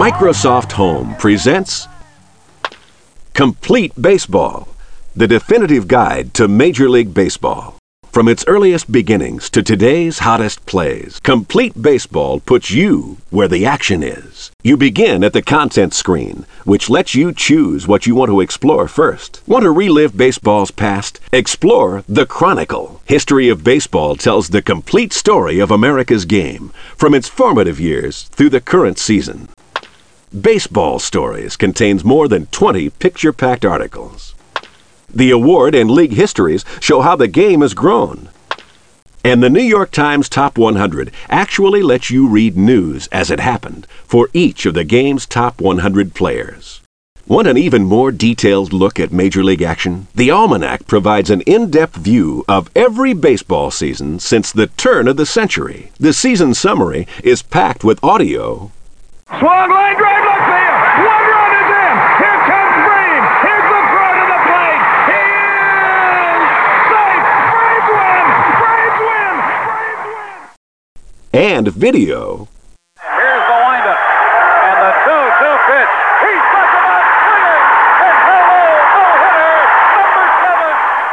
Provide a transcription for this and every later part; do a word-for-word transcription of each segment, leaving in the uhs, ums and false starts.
Microsoft Home presents Complete Baseball, the definitive guide to Major League Baseball. From its earliest beginnings to today's hottest plays, Complete Baseball puts you where the action is. You begin at the content screen, which lets you choose what you want to explore first. Want to relive baseball's past? Explore The Chronicle. History of Baseball tells the complete story of America's game, from its formative years through the current season. Baseball Stories contains more than twenty picture-packed articles. The award and league histories show how the game has grown. And the New York Times Top one hundred actually lets you read news as it happened for each of the game's top one hundred players. Want an even more detailed look at Major League action? The Almanac provides an in-depth view of every baseball season since the turn of the century. The season summary is packed with audio. Swung line drive left field. One run is in. Here comes Breen. Here's the throw to the plate. He is safe. Braves win. Braves win. Braves win. And video. Here's the windup. And the two two pitch. He struck him out swinging. And hello, no-hitter, number seven.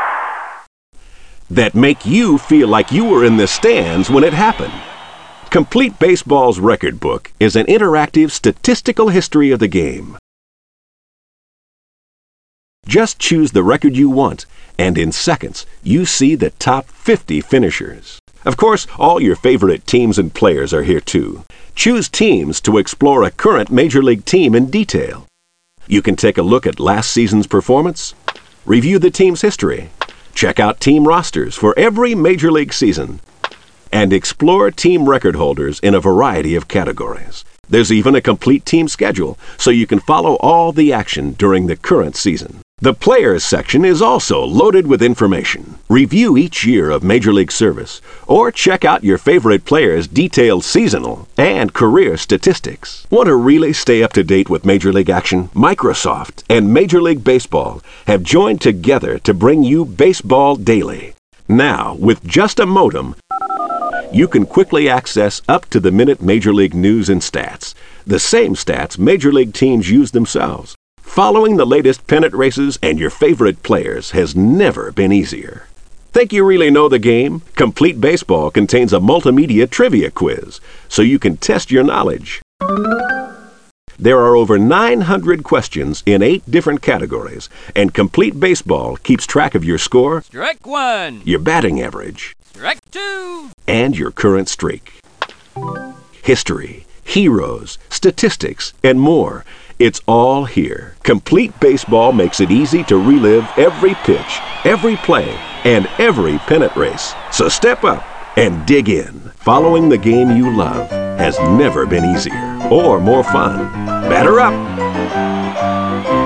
That make you feel like you were in the stands when it happened. Complete Baseball's record book is an interactive statistical history of the game. Just choose the record you want, and in seconds, you see the top fifty finishers. Of course, all your favorite teams and players are here too. Choose teams to explore a current Major League team in detail. You can take a look at last season's performance, review the team's history, check out team rosters for every Major League season, and explore team record holders in a variety of categories. There's even a complete team schedule, so you can follow all the action during the current season. The Players section is also loaded with information. Review each year of Major League service, or check out your favorite players' detailed seasonal and career statistics. Want to really stay up to date with Major League action? Microsoft and Major League Baseball have joined together to bring you Baseball Daily. Now, with just a modem, you can quickly access up-to-the-minute Major League news and stats, the same stats Major League teams use themselves. Following the latest pennant races and your favorite players has never been easier. Think you really know the game? Complete Baseball contains a multimedia trivia quiz, so you can test your knowledge. There are over nine hundred questions in eight different categories, and Complete Baseball keeps track of your score, Strike one. your batting average, Strike two. and your current streak. History, heroes, statistics, and more. It's all here. Complete Baseball makes it easy to relive every pitch, every play, and every pennant race. So step up and dig in. Following the game you love has never been easier or more fun. Batter up!